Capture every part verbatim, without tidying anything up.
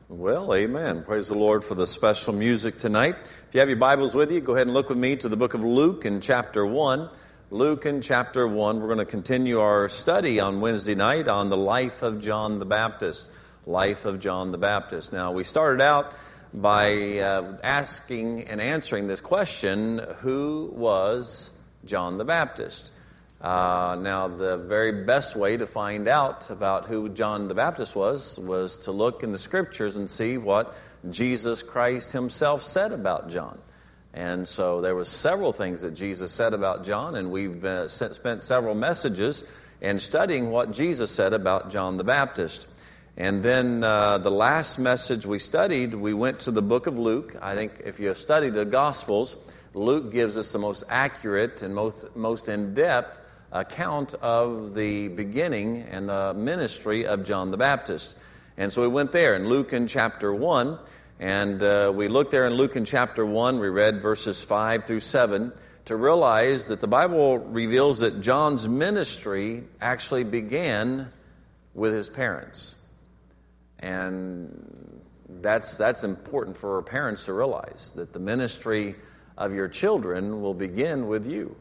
Well, amen. Praise the Lord for the special music tonight. If you have your Bibles with you, go ahead and look with me to the book of Luke in chapter one. Luke in chapter one. We're going to continue our study on Wednesday night on the life of John the Baptist. Life of John the Baptist. Now, we started out by uh, asking and answering this question, who was John the Baptist? Uh, now, the very best way to find out about who John the Baptist was, was to look in the Scriptures and see what Jesus Christ himself said about John. And so there was several things that Jesus said about John, and we've uh, spent several messages in studying what Jesus said about John the Baptist. And then uh, the last message we studied, we went to the book of Luke. I think if you study the Gospels, Luke gives us the most accurate and most, most in-depth account of the beginning and the ministry of John the Baptist. And so we went there in Luke in chapter one, and uh, we looked there in Luke in chapter one. We read verses five through seven to realize that the Bible reveals that John's ministry actually began with his parents. And that's that's important for our parents to realize, that the ministry of your children will begin with you.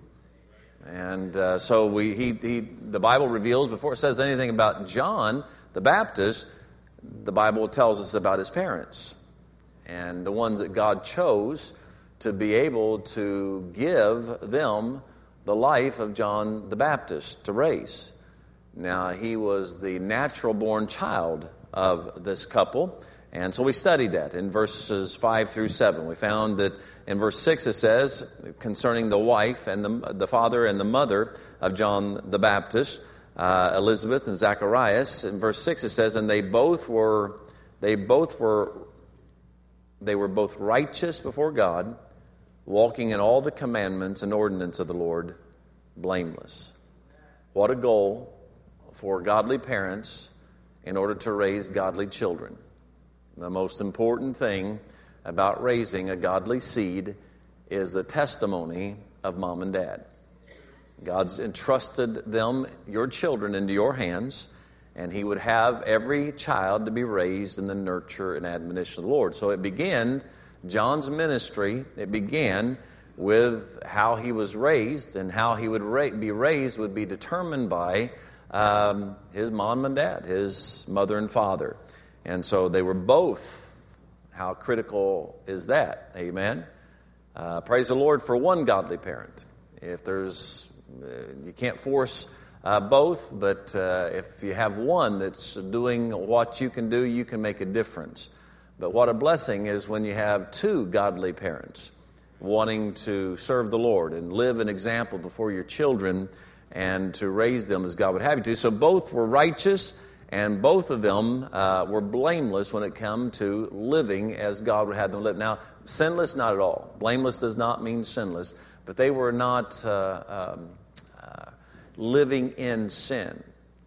And uh, so we, he, he, the Bible reveals, before it says anything about John the Baptist, the Bible tells us about his parents and the ones that God chose to be able to give them the life of John the Baptist to raise. Now, he was the natural-born child of this couple, and so we studied that in verses five through seven. We found that in verse six it says, concerning the wife and the, the father and the mother of John the Baptist, uh, Elizabeth and Zacharias. In verse six it says, and they both were, they both were, they were both righteous before God, walking in all the commandments and ordinances of the Lord, blameless. What a goal for godly parents in order to raise godly children. The most important thing about raising a godly seed is the testimony of mom and dad. God's entrusted them, your children, into your hands, and He would have every child to be raised in the nurture and admonition of the Lord. So it began, John's ministry, it began with how he was raised, and how he would ra- be raised would be determined by um, his mom and dad, his mother and father. And so they were both. How critical is that? Amen. Uh, praise the Lord for one godly parent. If there's, uh, you can't force uh, both, but uh, if you have one that's doing what you can do, you can make a difference. But what a blessing is when you have two godly parents wanting to serve the Lord and live an example before your children and to raise them as God would have you to. So both were righteous, and both of them uh, were blameless when it came to living as God would have them live. Now, sinless, not at all. Blameless does not mean sinless, but they were not uh, um, uh, living in sin.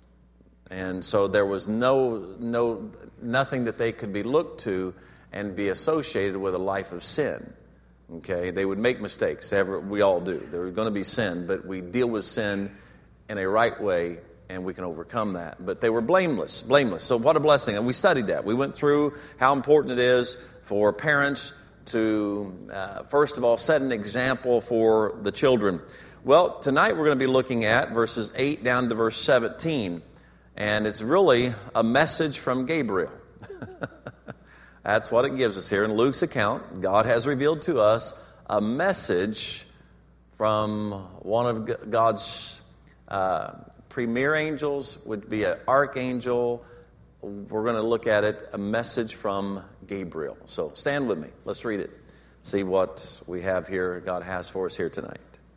And so there was no, no, nothing that they could be looked to and be associated with a life of sin. Okay, they would make mistakes. We all do. There are going to be sin, but we deal with sin in a right way, and we can overcome that. But they were blameless, blameless. So what a blessing. And we studied that. We went through how important it is for parents to, uh, first of all, set an example for the children. Well, tonight we're going to be looking at verses eight down to verse seventeen. And it's really a message from Gabriel. That's what it gives us here in Luke's account. God has revealed to us a message from one of God's uh, premier angels, would be an archangel. We're going to look at it, a message from Gabriel. So stand with me. Let's read it. See what we have here, God has for us here tonight.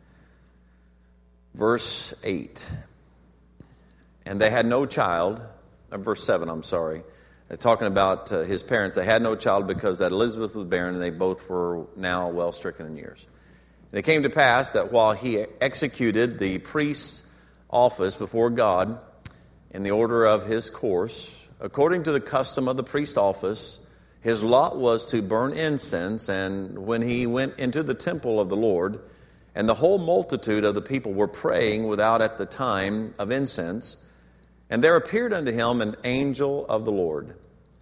Verse eight. And they had no child, uh, verse seven, I'm sorry. They're talking about uh, his parents. They had no child because that Elizabeth was barren, and they both were now well stricken in years. And it came to pass that while he executed the priest's office before God in the order of his course, according to the custom of the priest's office, his lot was to burn incense. And when he went into the temple of the Lord, and the whole multitude of the people were praying without at the time of incense, and there appeared unto him an angel of the Lord,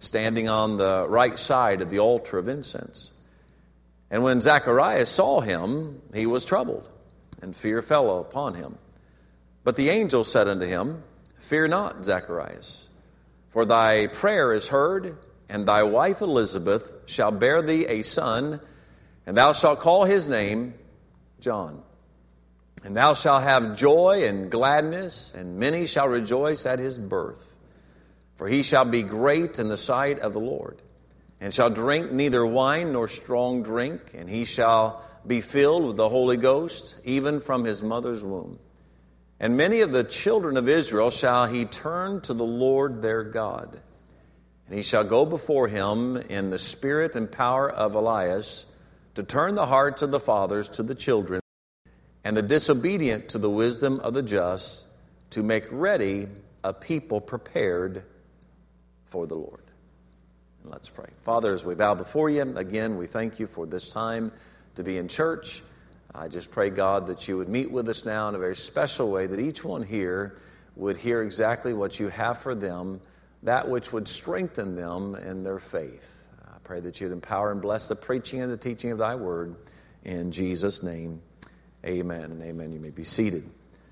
standing on the right side of the altar of incense. And when Zacharias saw him, he was troubled, and fear fell upon him. But the angel said unto him, Fear not, Zacharias, for thy prayer is heard, and thy wife Elizabeth shall bear thee a son, and thou shalt call his name John. And thou shalt have joy and gladness, and many shall rejoice at his birth. For he shall be great in the sight of the Lord, and shall drink neither wine nor strong drink, and he shall be filled with the Holy Ghost, even from his mother's womb. And many of the children of Israel shall he turn to the Lord their God. And he shall go before him in the spirit and power of Elias, to turn the hearts of the fathers to the children, and the disobedient to the wisdom of the just, to make ready a people prepared for the Lord. And let's pray. Father, as we bow before you, again, we thank you for this time to be in church. I just pray, God, that you would meet with us now in a very special way, that each one here would hear exactly what you have for them, that which would strengthen them in their faith. I pray that you'd empower and bless the preaching and the teaching of thy word. In Jesus' name, amen and amen. You may be seated.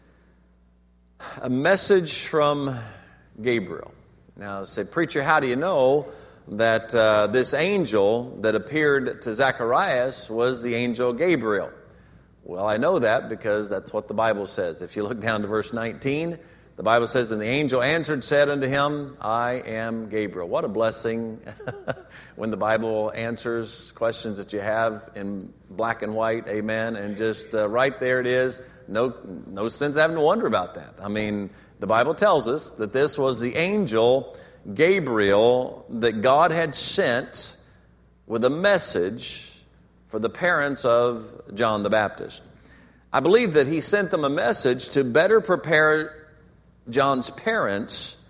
A message from Gabriel. Now, say, preacher, how do you know that uh, this angel that appeared to Zacharias was the angel Gabriel? Well, I know that because that's what the Bible says. If you look down to verse nineteen, the Bible says, And the angel answered, said unto him, I am Gabriel. What a blessing when the Bible answers questions that you have in black and white, amen, and just uh, right there it is. No, no sense having to wonder about that. I mean, the Bible tells us that this was the angel Gabriel that God had sent with a message for the parents of John the Baptist. I believe that he sent them a message to better prepare John's parents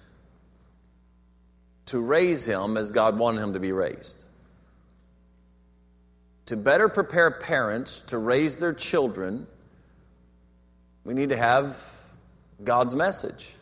to raise him as God wanted him to be raised. To better prepare parents to raise their children, we need to have God's message.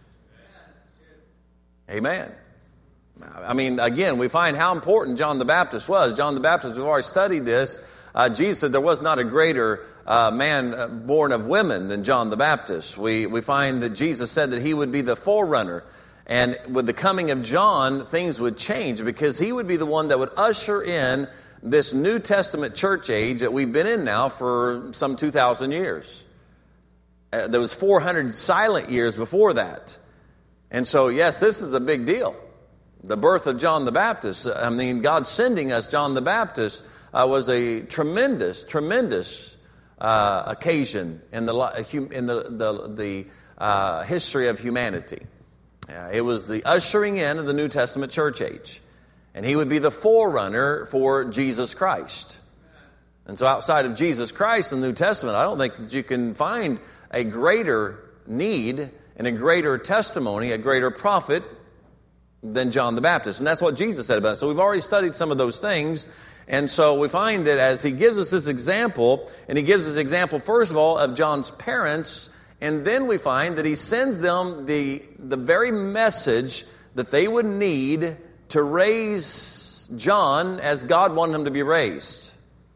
Amen. I mean, again, we find how important John the Baptist was. John the Baptist, we've already studied this. Uh, Jesus said there was not a greater uh, man born of women than John the Baptist. We we find that Jesus said that he would be the forerunner. And with the coming of John, things would change because he would be the one that would usher in this New Testament church age that we've been in now for some two thousand years. Uh, there was four hundred silent years before that. And so, yes, this is a big deal. The birth of John the Baptist. I mean, God sending us John the Baptist uh, was a tremendous, tremendous uh, occasion in the in the the, the uh, history of humanity. Uh, it was the ushering in of the New Testament church age, and he would be the forerunner for Jesus Christ. And so, outside of Jesus Christ in the New Testament, I don't think that you can find a greater need and a greater testimony, a greater prophet than John the Baptist. And that's what Jesus said about it. So we've already studied some of those things. And so we find that as he gives us this example, and he gives us example, first of all, of John's parents, and then we find that he sends them the, the very message that they would need to raise John as God wanted him to be raised.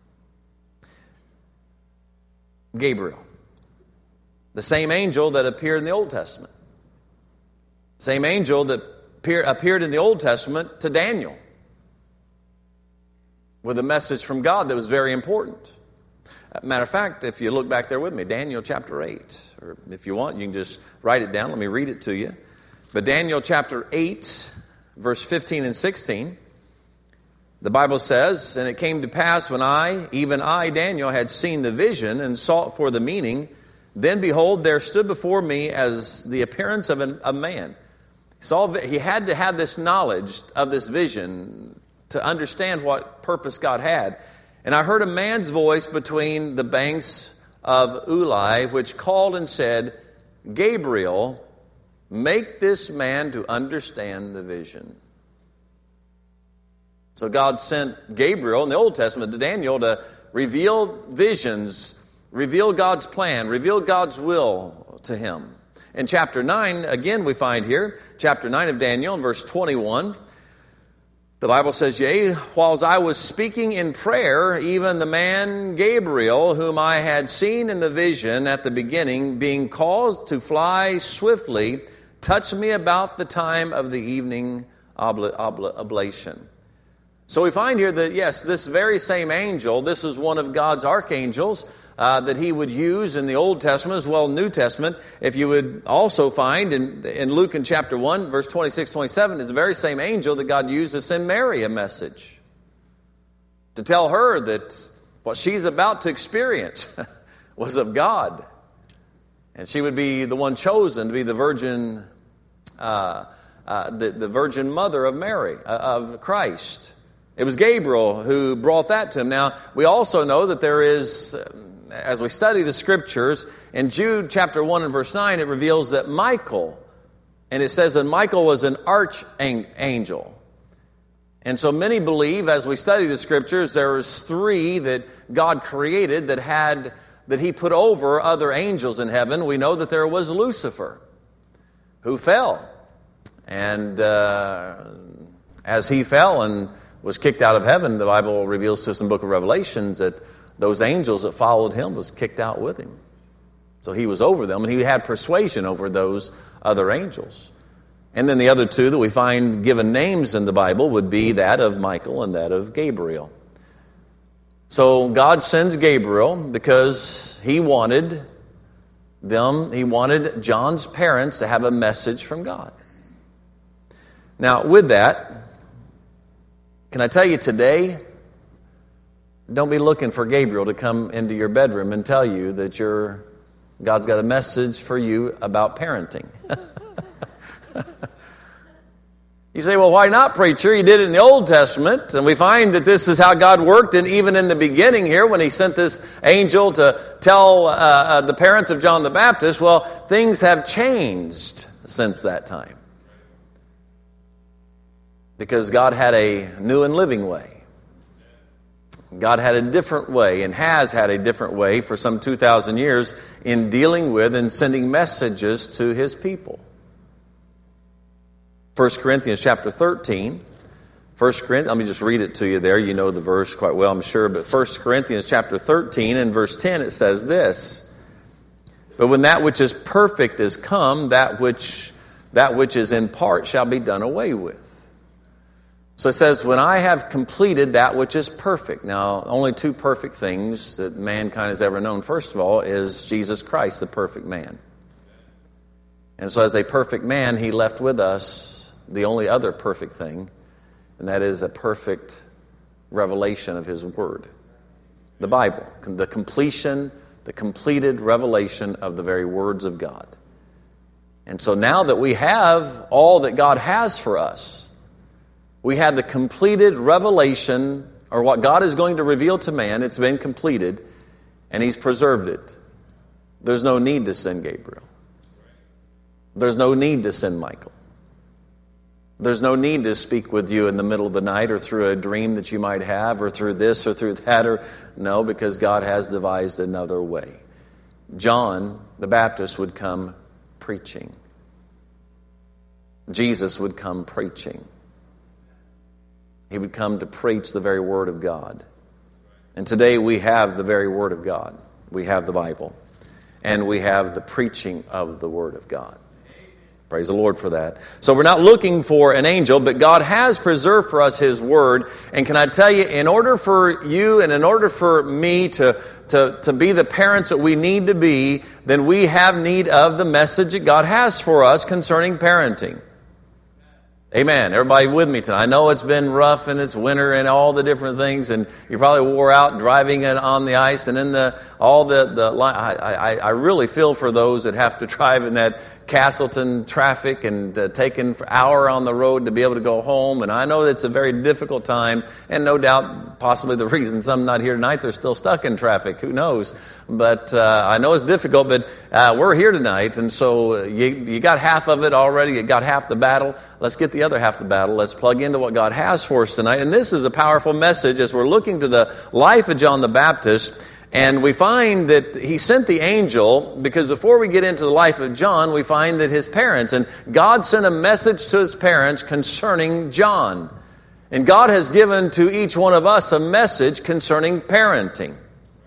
Gabriel. The same angel that appeared in the Old Testament. Same angel that appeared in the Old Testament to Daniel with a message from God that was very important. Matter of fact, if you look back there with me, Daniel chapter eight, or if you want, you can just write it down. Let me read it to you. But Daniel chapter eight, verse fifteen and sixteen, the Bible says, And it came to pass when I, even I, Daniel, had seen the vision and sought for the meaning, then behold, there stood before me as the appearance of an, a man. So he had to have this knowledge of this vision to understand what purpose God had. And I heard a man's voice between the banks of Ulai, which called and said, Gabriel, make this man to understand the vision. So God sent Gabriel in the Old Testament to Daniel to reveal visions, reveal God's plan, reveal God's will to him. In chapter nine, again we find here, chapter nine of Daniel, in verse twenty-one, The Bible says, yea, whiles I was speaking in prayer, even the man Gabriel, whom I had seen in the vision at the beginning, being caused to fly swiftly, touched me about the time of the evening obla- obla- oblation. So we find here that, yes, this very same angel, this is one of God's archangels, Uh, that he would use in the Old Testament as well as New Testament. If you would also find in, in Luke in chapter one, verse twenty-six, twenty-seven, it's the very same angel that God used to send Mary a message. To tell her that what she's about to experience was of God. And she would be the one chosen to be the virgin, uh, uh, the, the virgin mother of Mary, uh, of Christ. It was Gabriel who brought that to him. Now, we also know that there is... As we study the Scriptures, in Jude chapter one and verse nine, it reveals that Michael, and it says that Michael was an archangel. And so many believe, as we study the Scriptures, there was three that God created that had that He put over other angels in heaven. We know that there was Lucifer, who fell. And uh, as he fell and was kicked out of heaven, the Bible reveals to us in the book of Revelations that those angels that followed him was kicked out with him. So he was over them, and he had persuasion over those other angels. And then the other two that we find given names in the Bible would be that of Michael and that of Gabriel. So God sends Gabriel because he wanted them, he wanted John's parents to have a message from God. Now, with that, can I tell you today, don't be looking for Gabriel to come into your bedroom and tell you that you're, God's got a message for you about parenting. You say, well, why not, preacher? You did it in the Old Testament, and we find that this is how God worked, and even in the beginning here, when He sent this angel to tell uh, uh, the parents of John the Baptist, well, things have changed since that time. Because God had a new and living way. God had a different way and has had a different way for some two thousand years in dealing with and sending messages to His people. First Corinthians chapter thirteen. First Corinthians, let me just read it to you there. You know the verse quite well, I'm sure. But First Corinthians chapter thirteen and verse ten, it says this. But when that which is perfect is come, that which, that which is in part shall be done away with. So it says, when I have completed that which is perfect. Now, only two perfect things that mankind has ever known, first of all, is Jesus Christ, the perfect man. And so as a perfect man, He left with us the only other perfect thing, and that is a perfect revelation of His Word. The Bible, the completion, the completed revelation of the very words of God. And so now that we have all that God has for us, we have the completed revelation, or what God is going to reveal to man. It's been completed, and He's preserved it. There's no need to send Gabriel. There's no need to send Michael. There's no need to speak with you in the middle of the night or through a dream that you might have or through this or through that. Or no, because God has devised another way. John the Baptist would come preaching. Jesus would come preaching. He would come to preach the very Word of God. And today we have the very Word of God. We have the Bible. And we have the preaching of the Word of God. Praise the Lord for that. So we're not looking for an angel, but God has preserved for us His Word. And can I tell you, in order for you and in order for me to, to, to be the parents that we need to be, then we have need of the message that God has for us concerning parenting. Amen. Everybody with me tonight? I know it's been rough and it's winter and all the different things, and you probably wore out driving it on the ice and in the all the the. I I, I really feel for those that have to drive in that Castleton traffic and uh, take an hour on the road to be able to go home. And I know it's a very difficult time, and no doubt possibly the reason some not here tonight, they're still stuck in traffic. Who knows? But uh, I know it's difficult, but uh, we're here tonight, and so you, you got half of it already. You got half the battle. Let's get the other half of the battle. Let's plug into what God has for us tonight. And this is a powerful message as we're looking to the life of John the Baptist. And we find that he sent the angel, because before we get into the life of John, we find that his parents, and God sent a message to his parents concerning John. And God has given to each one of us a message concerning parenting.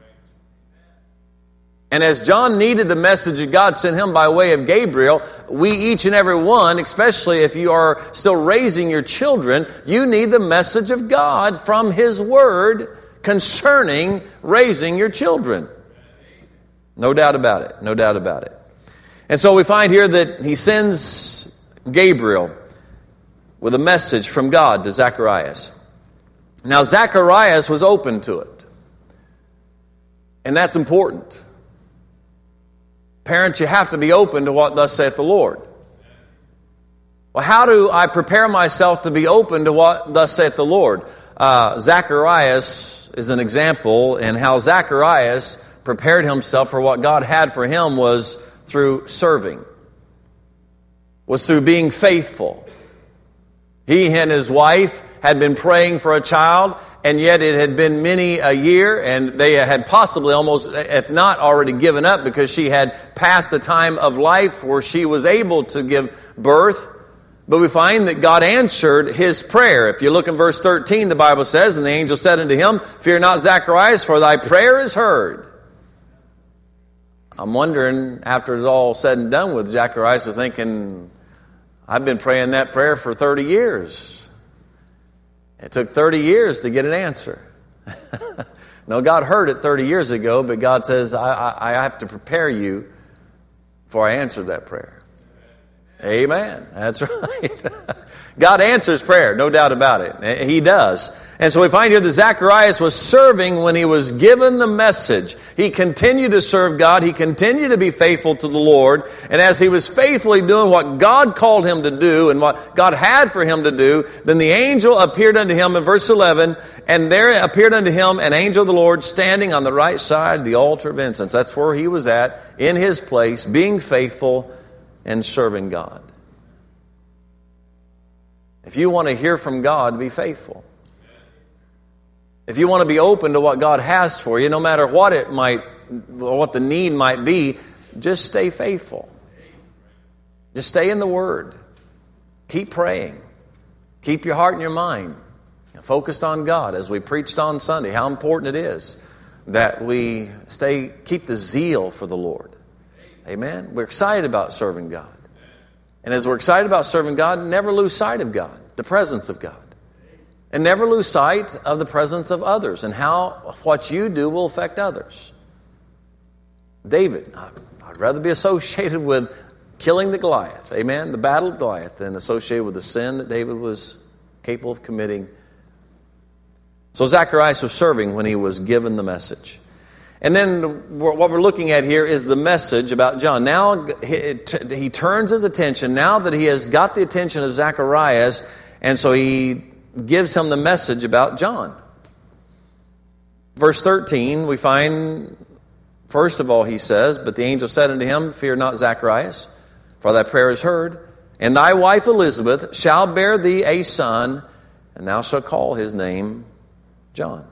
And as John needed the message that God sent him by way of Gabriel, we each and every one, especially if you are still raising your children, you need the message of God from His Word concerning raising your children. No doubt about it. No doubt about it. And so we find here that he sends Gabriel with a message from God to Zacharias. Now, Zacharias was open to it. And that's important. Parents, you have to be open to what thus saith the Lord. Well, how do I prepare myself to be open to what thus saith the Lord? Uh, Zacharias is an example in how Zacharias prepared himself for what God had for him was through serving, was through being faithful. He and his wife had been praying for a child, and yet it had been many a year, and they had possibly almost, if not already given up, because she had passed the time of life where she was able to give birth. But we find that God answered his prayer. If you look in verse thirteen, the Bible says, and the angel said unto him, Fear not, Zacharias, for thy prayer is heard. I'm wondering, after it's all said and done with, Zacharias was thinking, I've been praying that prayer for thirty years. It took thirty years to get an answer. No, God heard it thirty years ago, but God says, I, I, I have to prepare you before I answer that prayer. Amen. That's right. God answers prayer, no doubt about it. He does. And so we find here that Zacharias was serving when he was given the message. He continued to serve God. He continued to be faithful to the Lord. And as he was faithfully doing what God called him to do and what God had for him to do, then the angel appeared unto him in verse eleven, and there appeared unto him an angel of the Lord standing on the right side of the altar of incense. That's where he was at, in his place, being faithful and serving God. If you want to hear from God, be faithful. If you want to be open to what God has for you, no matter what it might, what the need might be, just stay faithful. Just stay in the Word. Keep praying. Keep your heart and your mind focused on God, as we preached on Sunday, how important it is that we stay, keep the zeal for the Lord. Amen. We're excited about serving God. And as we're excited about serving God, never lose sight of God, the presence of God. And never lose sight of the presence of others and how what you do will affect others. David, I'd rather be associated with killing the Goliath, amen, the battle of Goliath, than associated with the sin that David was capable of committing. So Zacharias was serving when he was given the message. And then what we're looking at here is the message about John. Now he turns his attention, now that he has got the attention of Zacharias, and so he gives him the message about John. Verse thirteen, we find, first of all, he says, But the angel said unto him, Fear not, Zacharias, for thy prayer is heard, and thy wife Elizabeth shall bear thee a son, and thou shalt call his name John.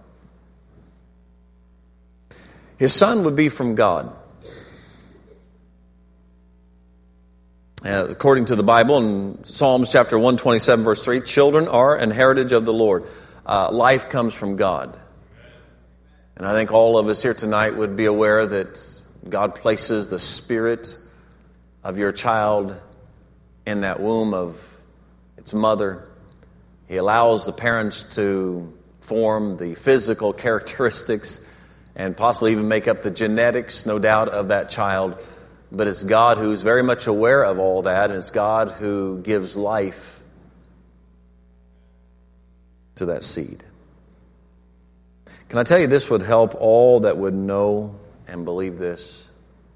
His son would be from God. Uh, according to the Bible in Psalms chapter one twenty-seven, verse three, children are an heritage of the Lord. Uh, life comes from God. And I think all of us here tonight would be aware that God places the spirit of your child in that womb of its mother. He allows the parents to form the physical characteristics and possibly even make up the genetics, no doubt, of that child. But it's God who's very much aware of all that, and it's God who gives life to that seed. Can I tell you, this would help all that would know and believe this?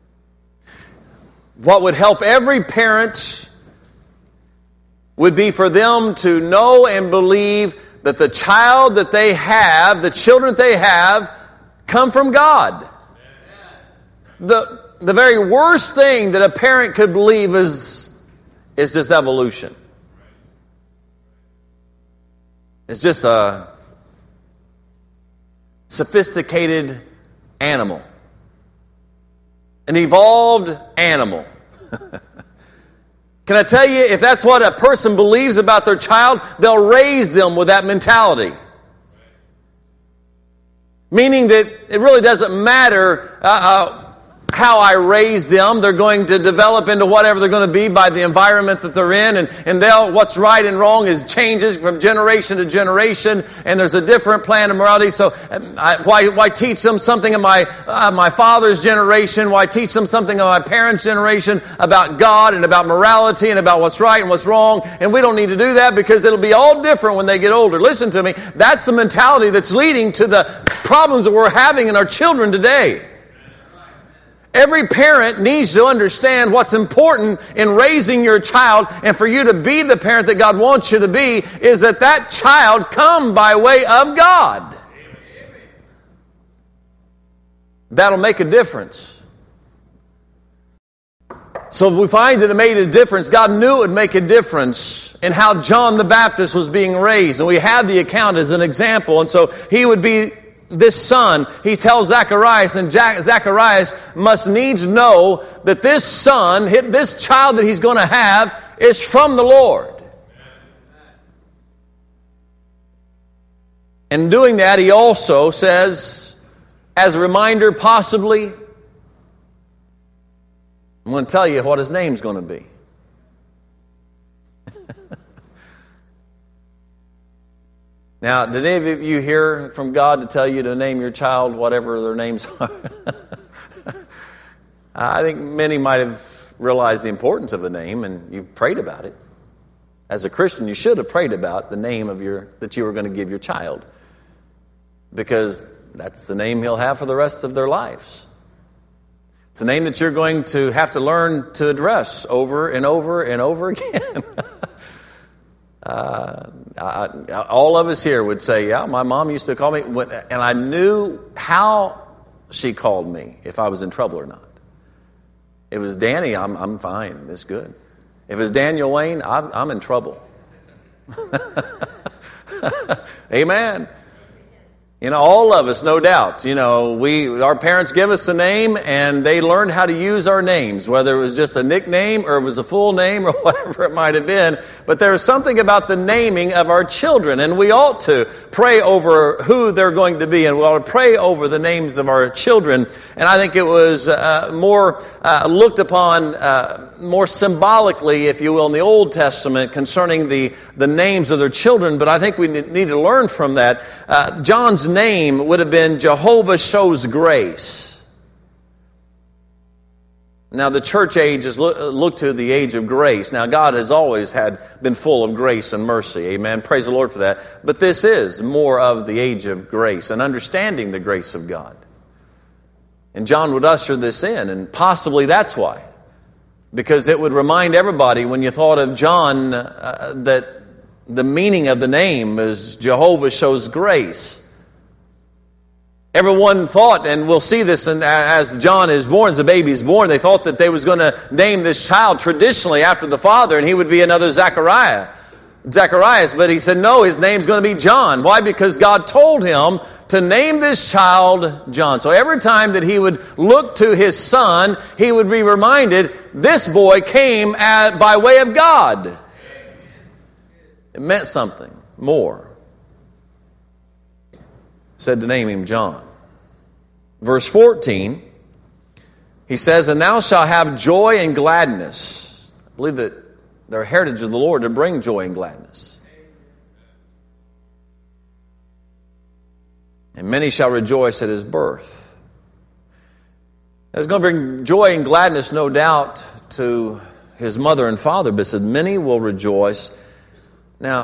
What would help every parent would be for them to know and believe that the child that they have, the children that they have, come from God. The The very worst thing that a parent could believe is, is just evolution. It's just a sophisticated animal. An evolved animal. Can I tell you, if that's what a person believes about their child, they'll raise them with that mentality. Meaning that it really doesn't matter uh, uh, how I raise them. They're going to develop into whatever they're going to be by the environment that they're in. And, and they'll, what's right and wrong is changes from generation to generation. And there's a different plan of morality. So I, why, why teach them something of my, uh, my father's generation? Why teach them something of my parents' generation about God and about morality and about what's right and what's wrong? And we don't need to do that because it'll be all different when they get older. Listen to me. That's the mentality that's leading to the problems that we're having in our children today. Every parent needs to understand what's important in raising your child, and for you to be the parent that God wants you to be is that that child come by way of God. That'll make a difference. So if we find that it made a difference, God knew it would make a difference in how John the Baptist was being raised. And we have the account as an example. And so he would be this son. He tells Zacharias, and Zacharias must needs know that this son, this child that he's going to have, is from the Lord. And doing that, he also says, as a reminder, possibly, I'm going to tell you what his name's going to be. Now, did any of you hear from God to tell you to name your child whatever their names are? I think many might have realized the importance of the name, and you've prayed about it. As a Christian, you should have prayed about the name of your that you were going to give your child, because that's the name he'll have for the rest of their lives. It's a name that you're going to have to learn to address over and over and over again. Uh, I, all of us here would say, yeah, my mom used to call me, when, and I knew how she called me if I was in trouble or not. If it was Danny, I'm I'm fine, it's good. If it's Daniel Wayne, I'm, I'm in trouble. Amen. You know, all of us, no doubt. You know, we our parents give us a name, and they learned how to use our names, whether it was just a nickname or it was a full name or whatever it might have been. But there is something about the naming of our children, and we ought to pray over who they're going to be, and we ought to pray over the names of our children. And I think it was uh, more uh, looked upon uh, more symbolically, if you will, in the Old Testament concerning the, the names of their children. But I think we need to learn from that. Uh, John's name would have been Jehovah Shows Grace. Now, the church age is look, look to the age of grace. Now, God has always had been full of grace and mercy. Amen. Praise the Lord for that. But this is more of the age of grace and understanding the grace of God. And John would usher this in, and possibly that's why. Because it would remind everybody when you thought of John uh, that the meaning of the name is Jehovah Shows Grace. Everyone thought, and we'll see this in, as John is born, as the baby is born, they thought that they was going to name this child traditionally after the father, and he would be another Zachariah, Zacharias. But he said, no, his name's going to be John. Why? Because God told him to name this child John. So every time that he would look to his son, he would be reminded, this boy came at, by way of God. It meant something more. Said to name him John. Verse fourteen, he says, and thou shalt have joy and gladness. I believe that they're heritage of the Lord to bring joy and gladness. And many shall rejoice at his birth. It's going to bring joy and gladness, no doubt, to his mother and father, but said many will rejoice. Now,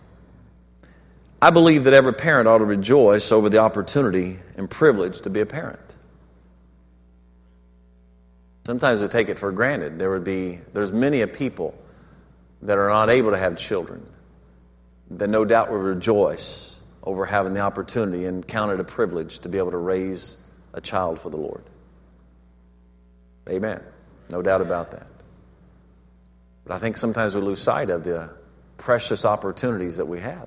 I believe that every parent ought to rejoice over the opportunity and privilege to be a parent. Sometimes we take it for granted. There would be, there's many a people that are not able to have children that no doubt will rejoice over having the opportunity and count it a privilege to be able to raise a child for the Lord. Amen. No doubt about that. But I think sometimes we lose sight of the precious opportunities that we have.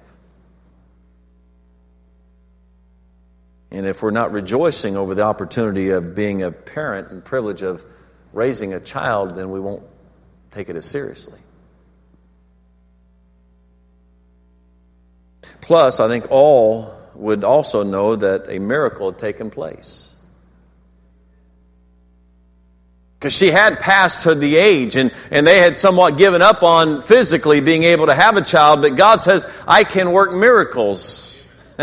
And if we're not rejoicing over the opportunity of being a parent and privilege of raising a child, then we won't take it as seriously. Plus, I think all would also know that a miracle had taken place. Because she had passed her the age, and, and they had somewhat given up on physically being able to have a child, but God says, I can work miracles.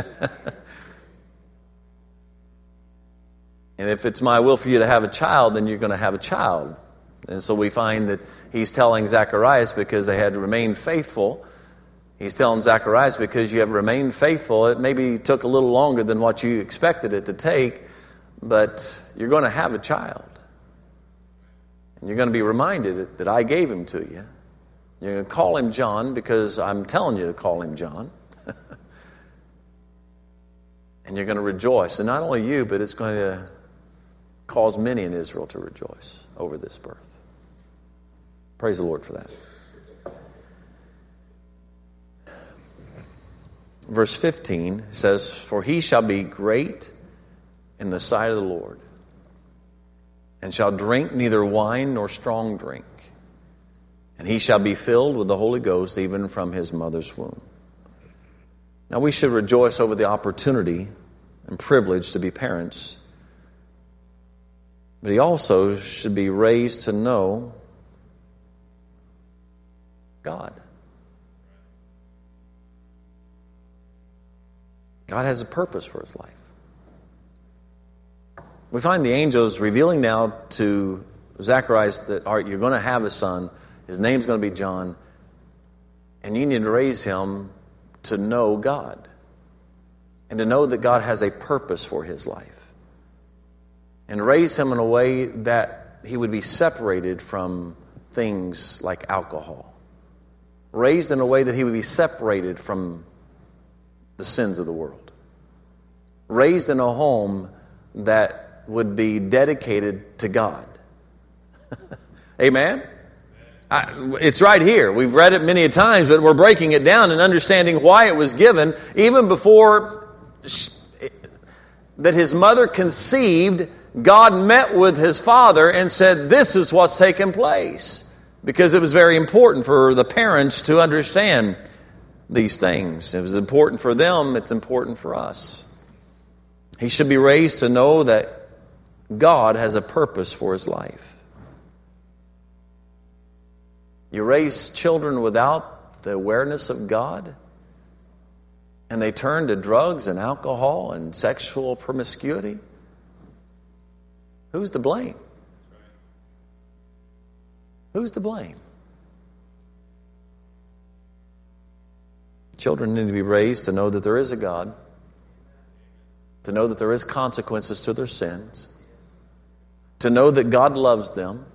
And if it's my will for you to have a child, then you're going to have a child. And so we find that he's telling Zacharias because they had remained faithful. He's telling Zacharias because you have remained faithful. It maybe took a little longer than what you expected it to take, but you're going to have a child. And you're going to be reminded that I gave him to you. You're going to call him John because I'm telling you to call him John. And you're going to rejoice. And not only you, but it's going to cause many in Israel to rejoice over this birth. Praise the Lord for that. Verse fifteen says, For he shall be great in the sight of the Lord, and shall drink neither wine nor strong drink. And he shall be filled with the Holy Ghost even from his mother's womb. Now we should rejoice over the opportunity and privilege to be parents. But he also should be raised to know God. God has a purpose for his life. We find the angels revealing now to Zacharias that, all right, you're going to have a son. His name's going to be John. And you need to raise him to know God. And to know that God has a purpose for his life. And raise him in a way that he would be separated from things like alcohol. Raised in a way that he would be separated from the sins of the world. Raised in a home that would be dedicated to God. Amen? I, it's right here. We've read it many a times, but we're breaking it down and understanding why it was given. Even before she, that his mother conceived, God met with his father and said, this is what's taken place. Because it was very important for the parents to understand these things. It was important for them, it's important for us. He should be raised to know that God has a purpose for his life. You raise children without the awareness of God, and they turn to drugs and alcohol and sexual promiscuity. Who's to blame? Who's to blame? Children need to be raised to know that there is a God, to know that there is consequences to their sins, to know that God loves them,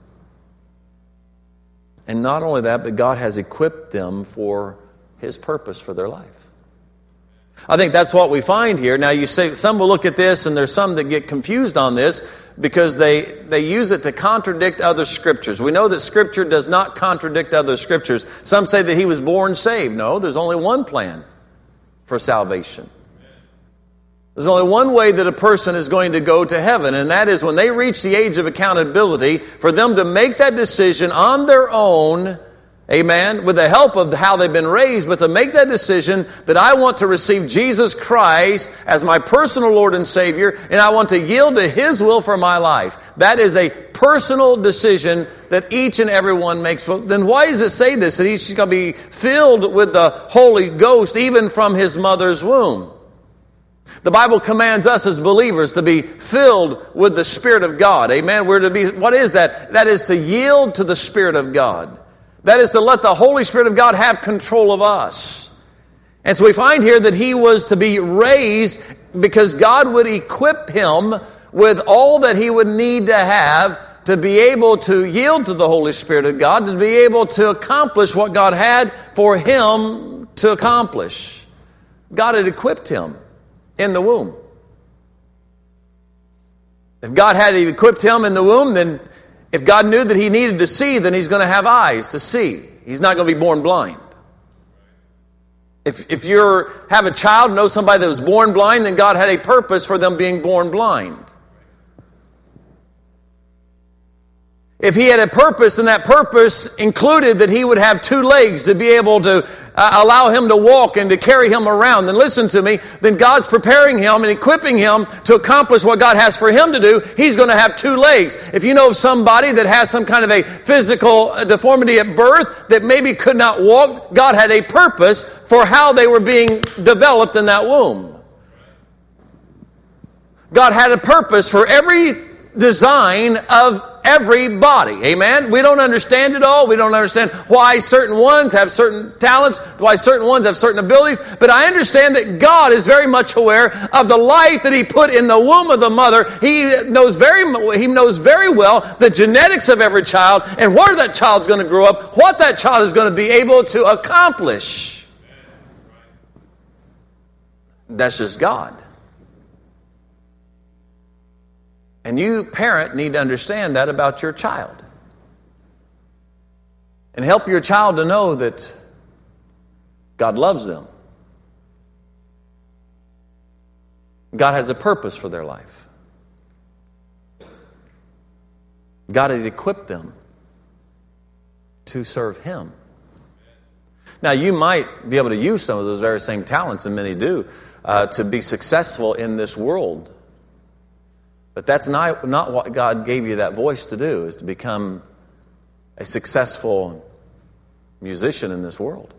and not only that, but God has equipped them for his purpose for their life. I think that's what we find here. Now you say, some will look at this, and there's some that get confused on this because they, they use it to contradict other scriptures. We know that Scripture does not contradict other scriptures. Some say that he was born saved. No, there's only one plan for salvation. There's only one way that a person is going to go to heaven, and that is when they reach the age of accountability, for them to make that decision on their own, amen, with the help of how they've been raised, but to make that decision that I want to receive Jesus Christ as my personal Lord and Savior, and I want to yield to his will for my life. That is a personal decision that each and every one makes. Well, then why does it say this? That he's going to be filled with the Holy Ghost even from his mother's womb. The Bible commands us as believers to be filled with the Spirit of God. Amen. We're to be, what is that? That is to yield to the Spirit of God. That is to let the Holy Spirit of God have control of us. And so we find here that he was to be raised because God would equip him with all that he would need to have to be able to yield to the Holy Spirit of God, to be able to accomplish what God had for him to accomplish. God had equipped him in the womb. If God had equipped him in the womb, then if God knew that he needed to see, then he's going to have eyes to see. He's not going to be born blind. If if you have a child, know somebody that was born blind, then God had a purpose for them being born blind. If he had a purpose, then that purpose included that he would have two legs to be able to uh, allow him to walk and to carry him around, then listen to me, then God's preparing him and equipping him to accomplish what God has for him to do. He's going to have two legs. If you know of somebody that has some kind of a physical deformity at birth that maybe could not walk, God had a purpose for how they were being developed in that womb. God had a purpose for every design of every body. Amen? We don't understand it all. We don't understand why certain ones have certain talents, why certain ones have certain abilities. But I understand that God is very much aware of the life that He put in the womb of the mother. He knows very, He knows very well the genetics of every child and where that child's going to grow up, what that child is going to be able to accomplish. That's just God. And you, parent, need to understand that about your child. And help your child to know that God loves them. God has a purpose for their life. God has equipped them to serve Him. Now, you might be able to use some of those very same talents, and many do, uh, to be successful in this world. But that's not, not what God gave you that voice to do, is to become a successful musician in this world.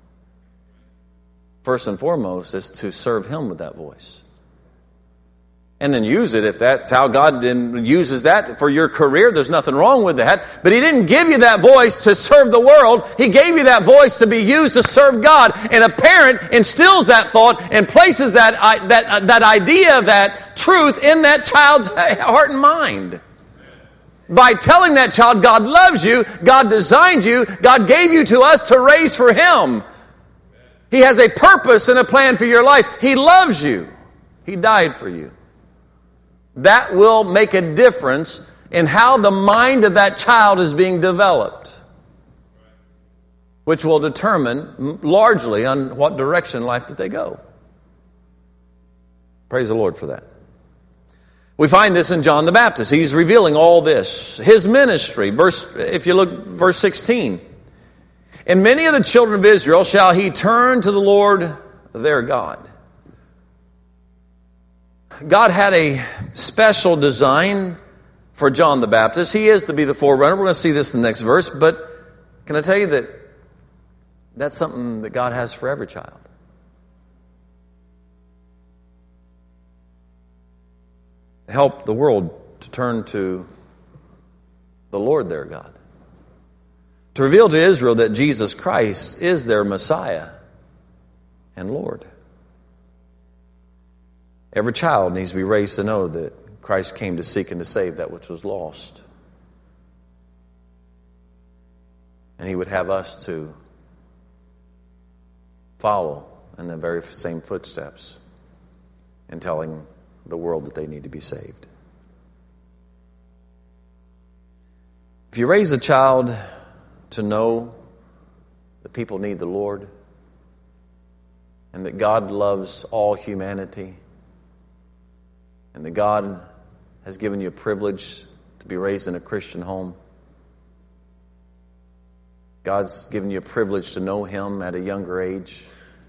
First and foremost is to serve Him with that voice. And then use it if that's how God then uses that for your career. There's nothing wrong with that. But He didn't give you that voice to serve the world. He gave you that voice to be used to serve God. And a parent instills that thought and places that, that, that idea, that truth in that child's heart and mind. By telling that child, God loves you, God designed you, God gave you to us to raise for Him. He has a purpose and a plan for your life. He loves you. He died for you. That will make a difference in how the mind of that child is being developed, which will determine largely on what direction in life that they go. Praise the Lord for that. We find this in John the Baptist. He's revealing all this. His ministry, verse, if you look, verse sixteen. And many of the children of Israel shall he turn to the Lord their God. God had a special design for John the Baptist. He is to be the forerunner. We're going to see this in the next verse. But can I tell you that that's something that God has for every child? Help the world to turn to the Lord their God. To reveal to Israel that Jesus Christ is their Messiah and Lord. Every child needs to be raised to know that Christ came to seek and to save that which was lost. And He would have us to follow in the very same footsteps in telling the world that they need to be saved. If you raise a child to know that people need the Lord and that God loves all humanity, and that God has given you a privilege to be raised in a Christian home. God's given you a privilege to know Him at a younger age.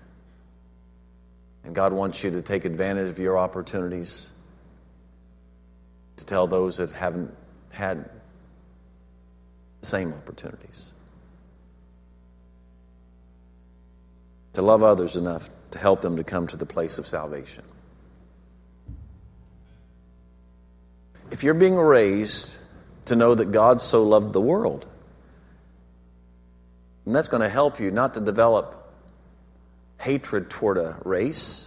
And God wants you to take advantage of your opportunities to tell those that haven't had the same opportunities. To love others enough to help them to come to the place of salvation. If you're being raised to know that God so loved the world, then that's going to help you not to develop hatred toward a race.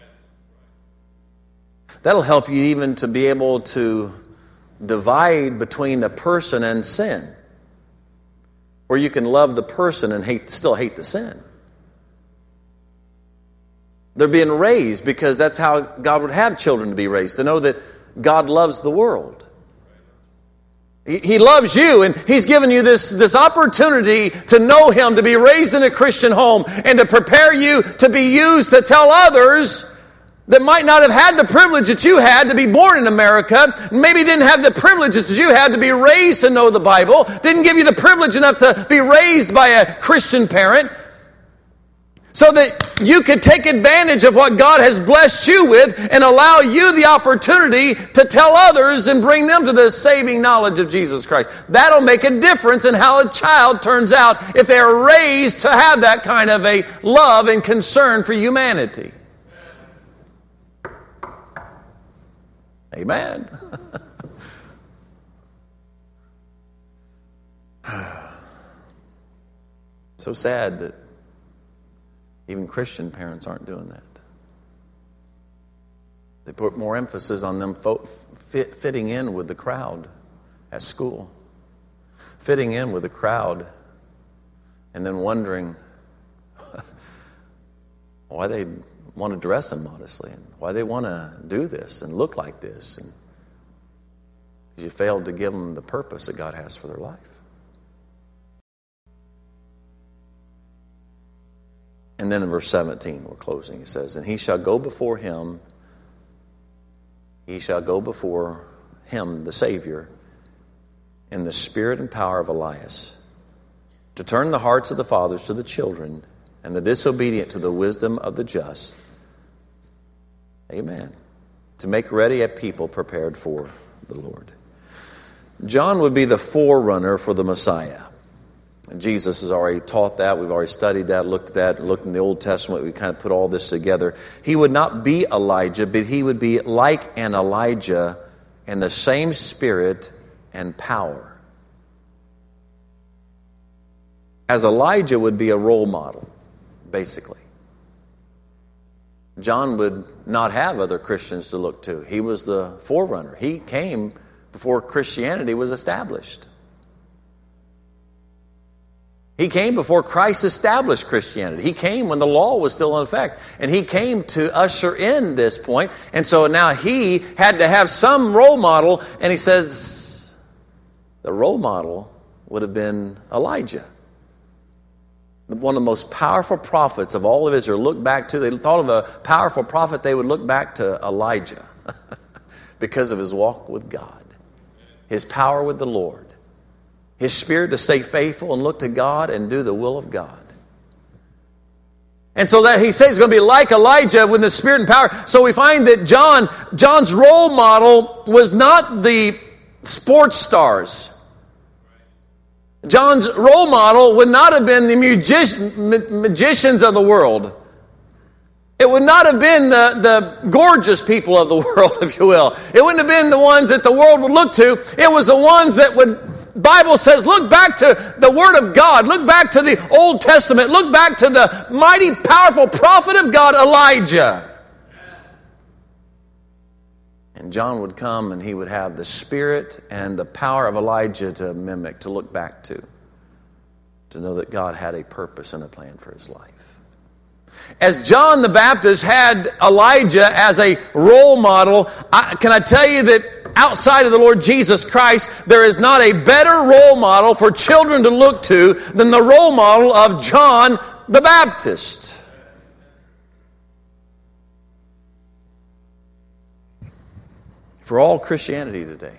That'll help you even to be able to divide between a person and sin, where you can love the person and hate, still hate the sin. They're being raised because that's how God would have children to be raised, to know that God loves the world. He, he loves you, and He's given you this, this opportunity to know Him, to be raised in a Christian home, and to prepare you to be used to tell others that might not have had the privilege that you had to be born in America, maybe didn't have the privileges that you had to be raised to know the Bible, didn't give you the privilege enough to be raised by a Christian parent. so that you could take advantage of what God has blessed you with and allow you the opportunity to tell others and bring them to the saving knowledge of Jesus Christ. That'll make a difference in how a child turns out if they are raised to have that kind of a love and concern for humanity. Amen. So sad that even Christian parents aren't doing that. They put more emphasis on them fo- fit, fitting in with the crowd at school, fitting in with the crowd, and then wondering why they want to dress immodestly and why they want to do this and look like this, and because you failed to give them the purpose that God has for their life. And then in verse seventeen, we're closing, it says, and he shall go before him, he shall go before him, the Savior, in the spirit and power of Elias, to turn the hearts of the fathers to the children, and the disobedient to the wisdom of the just. Amen. To make ready a people prepared for the Lord. John would be the forerunner for the Messiah. And Jesus has already taught that. We've already studied that, looked at that, looked in the Old Testament. We kind of put all this together. He would not be Elijah, but he would be like an Elijah in the same spirit and power. As Elijah would be a role model, basically. John would not have other Christians to look to. He was the forerunner. He came before Christianity was established. He came before Christ established Christianity. He came when the law was still in effect. And he came to usher in this point. And so now he had to have some role model. And he says the role model would have been Elijah. One of the most powerful prophets of all of Israel looked back to, they thought of a powerful prophet, they would look back to Elijah because of his walk with God, his power with the Lord. His spirit to stay faithful and look to God and do the will of God. And so that he says he's going to be like Elijah with the spirit and power. So we find that John, John's role model was not the sports stars. John's role model would not have been the magic, magicians of the world. It would not have been the, the gorgeous people of the world, if you will. It wouldn't have been the ones that the world would look to. It was the ones that would... Bible says, look back to the Word of God. Look back to the Old Testament. Look back to the mighty, powerful prophet of God, Elijah. And John would come and he would have the spirit and the power of Elijah to mimic, to look back to. To know that God had a purpose and a plan for his life. As John the Baptist had Elijah as a role model, I, can I tell you that outside of the Lord Jesus Christ, there is not a better role model for children to look to than the role model of John the Baptist. For all Christianity today,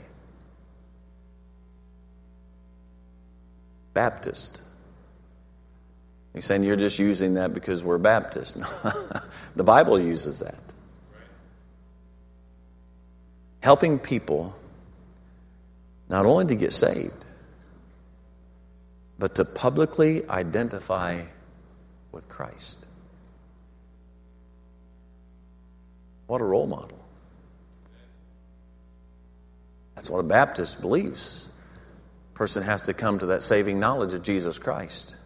Baptist. You're saying you're just using that because we're Baptist. The Bible uses that. Helping people not only to get saved, but to publicly identify with Christ. What a role model. That's what a Baptist believes. A person has to come to that saving knowledge of Jesus Christ.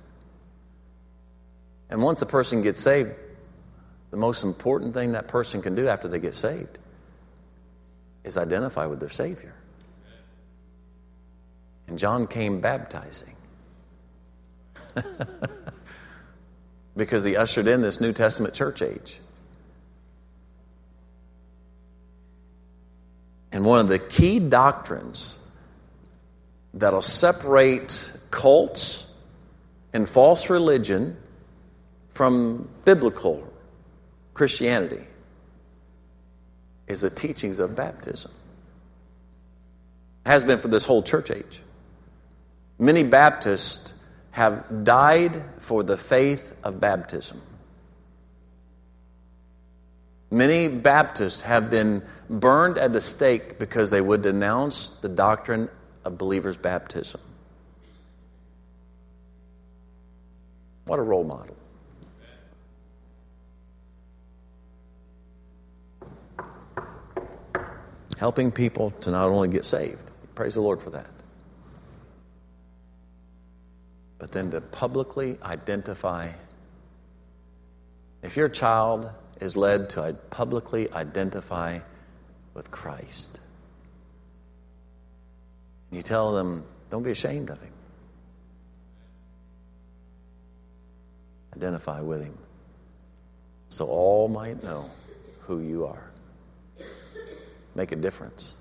And once a person gets saved, the most important thing that person can do after they get saved is identify with their Savior. And John came baptizing because he ushered in this New Testament church age. And one of the key doctrines that'll separate cults and false religion from biblical Christianity is the teachings of baptism. It has been for this whole church age. Many Baptists have died for the faith of baptism. Many Baptists have been burned at the stake because they would denounce the doctrine of believers' baptism. What a role model. Helping people to not only get saved, praise the Lord for that, but then to publicly identify. If your child is led to publicly identify with Christ, you tell them, don't be ashamed of him. Identify with him so all might know who you are. Make a difference.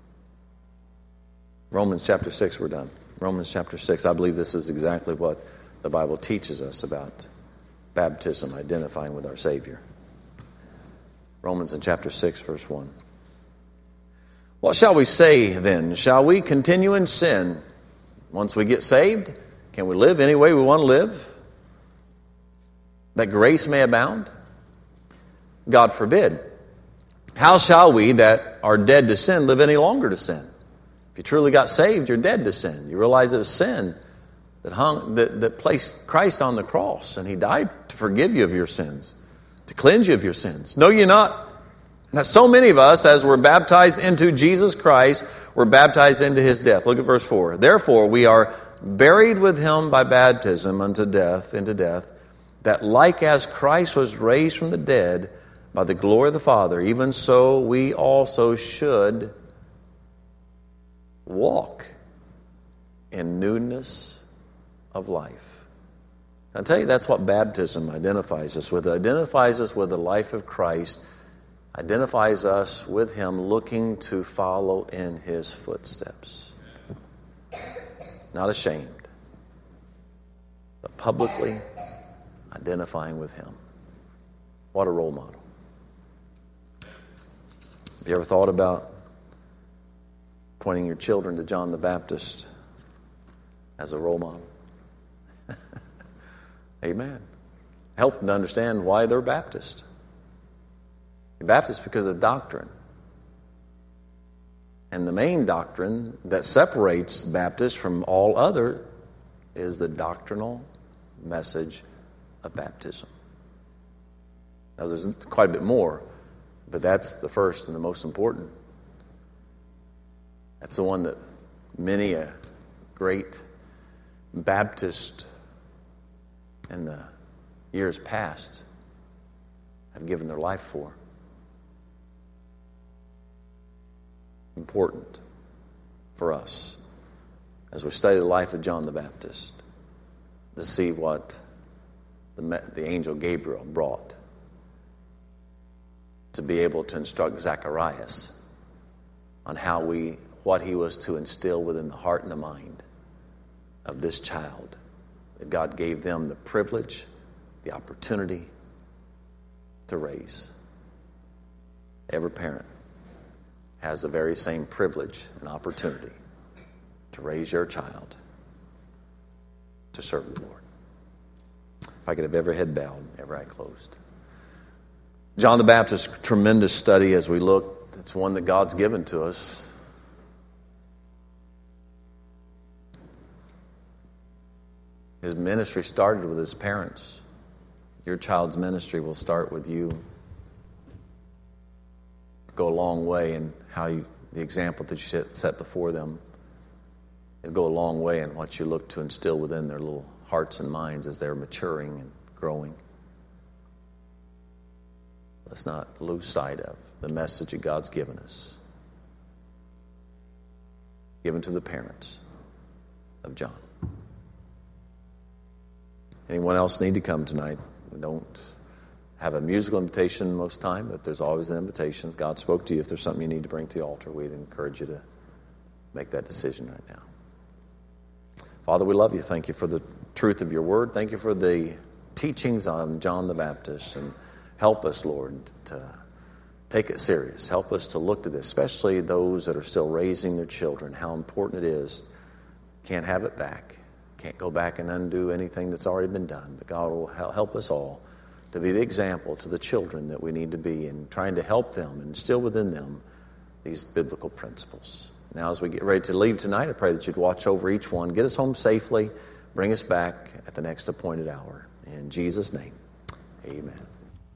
Romans chapter six, we're done. Romans chapter six, I believe this is exactly what the Bible teaches us about baptism, identifying with our Savior. Romans in chapter six, verse one. What shall we say then? Shall we continue in sin once we get saved? Can we live any way we want to live, that grace may abound? God forbid. How shall we that are dead to sin live any longer to sin? If you truly got saved, you're dead to sin. You realize it was sin that hung that, that placed Christ on the cross, and he died to forgive you of your sins, to cleanse you of your sins. Know ye not that so many of us, as we're baptized into Jesus Christ, were baptized into his death? Look at verse four. Therefore we are buried with him by baptism unto death, into death, that like as Christ was raised from the dead by the glory of the Father, even so we also should walk in newness of life. I tell you, that's what baptism identifies us with. It identifies us with the life of Christ, identifies us with him looking to follow in his footsteps. Not ashamed, but publicly identifying with him. What a role model. Have you ever thought about pointing your children to John the Baptist as a role model? Amen. Help them to understand why they're Baptist. You're Baptist because of doctrine. And the main doctrine that separates Baptists from all other is the doctrinal message of baptism. Now, there's quite a bit more, but that's the first and the most important. That's the one that many a great Baptist in the years past have given their life for. Important for us as we study the life of John the Baptist to see what the, the angel Gabriel brought to be able to instruct Zacharias on how we, what he was to instill within the heart and the mind of this child. That God gave them the privilege, the opportunity to raise. Every parent has the very same privilege and opportunity to raise your child to serve the Lord. If I could have every head bowed, every eye closed. John the Baptist, tremendous study as we look. It's one that God's given to us. His ministry started with his parents. Your child's ministry will start with you. Go a long way in how you, the example that you set before them. It'll go a long way in what you look to instill within their little hearts and minds as they're maturing and growing. Let's not lose sight of the message that God's given us. Given to the parents of John. Anyone else need to come tonight? We don't have a musical invitation most time, but there's always an invitation. God spoke to you. If there's something you need to bring to the altar, we'd encourage you to make that decision right now. Father, we love you. Thank you for the truth of your word. Thank you for the teachings on John the Baptist. And help us, Lord, to take it serious. Help us to look to this, especially those that are still raising their children, how important it is. Can't have it back. Can't go back and undo anything that's already been done. But God will help us all to be the example to the children that we need to be, and trying to help them and instill within them these biblical principles. Now, as we get ready to leave tonight, I pray that you'd watch over each one, get us home safely, bring us back at the next appointed hour. In Jesus' name, amen.